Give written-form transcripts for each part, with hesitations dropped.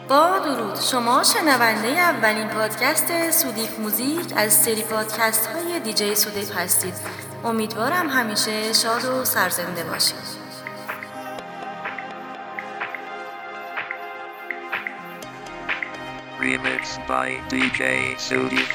با درود، شما شنونده اولین پادکست سودیف موزیک از سری پادکست های دیجی سودیف هستید. امیدوارم همیشه شاد و سرزنده باشید. Remix by DJ Sudif.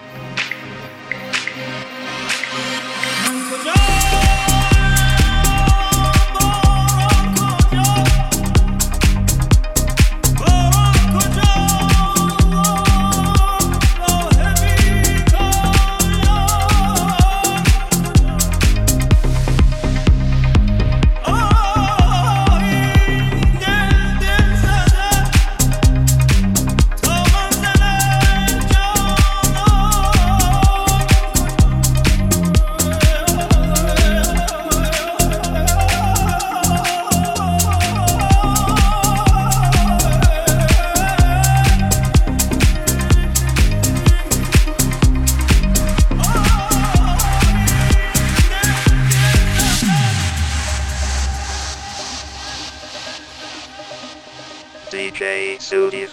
DJ Sudif.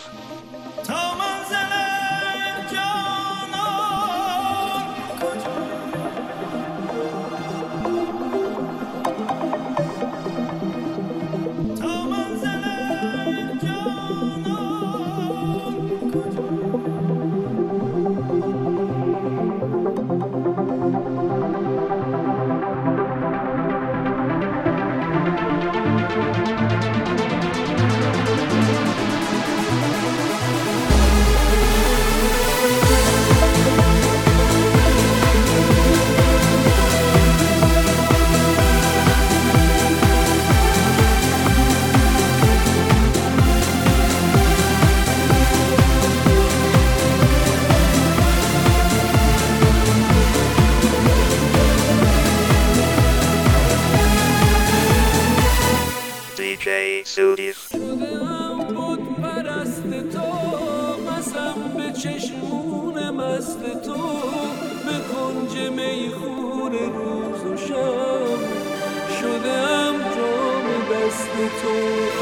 DJ Sudif. شدم بود پرست تو، قسم به چشمون مست تو، به کنج میخون روز و شب شدم جام دست تو،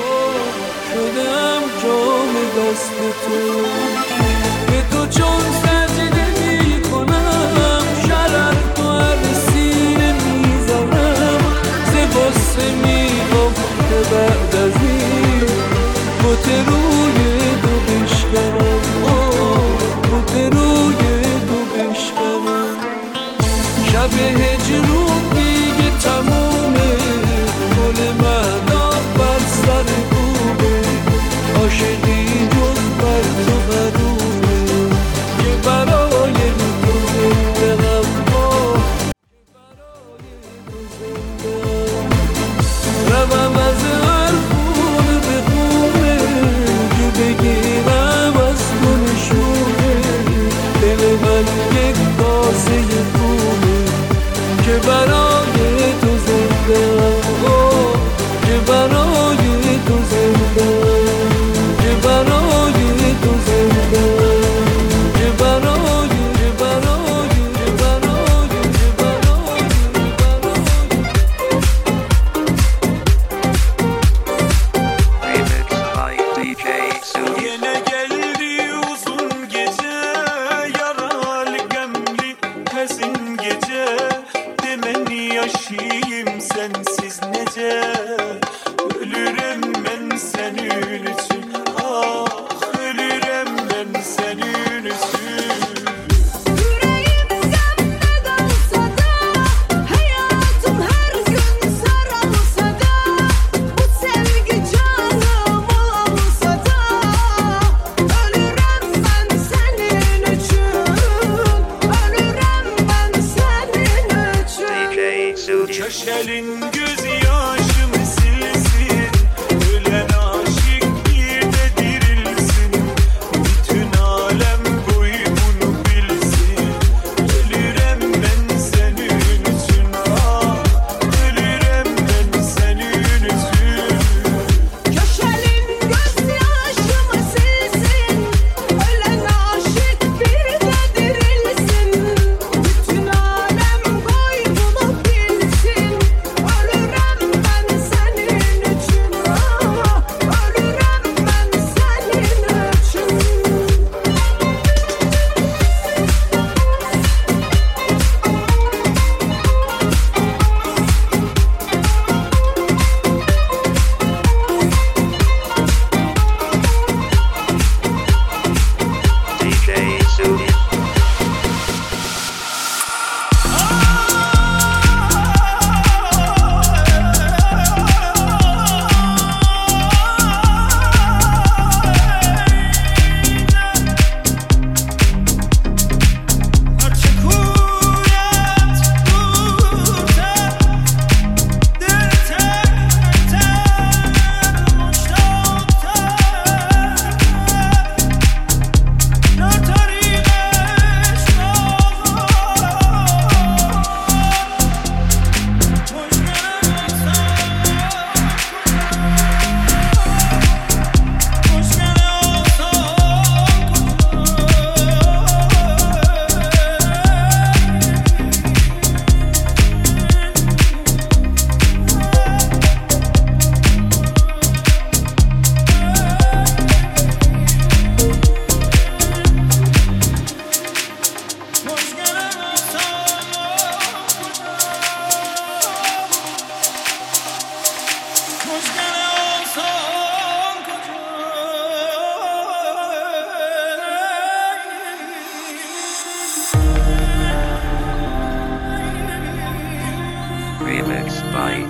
شدم جام دست تو. به تو چون سجده می کنم، شرر تو هر سینه می زنم، زباسه می که بعد از این بوت روی دو بشکنم، بوت روی دو بشکنم. شب هجرون دیگه تمومه، گل مهناب بر سر کوبه، عاشقی جز بر تو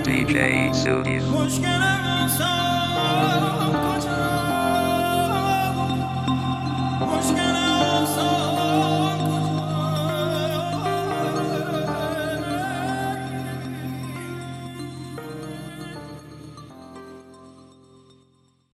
DJ Studios. مشکلم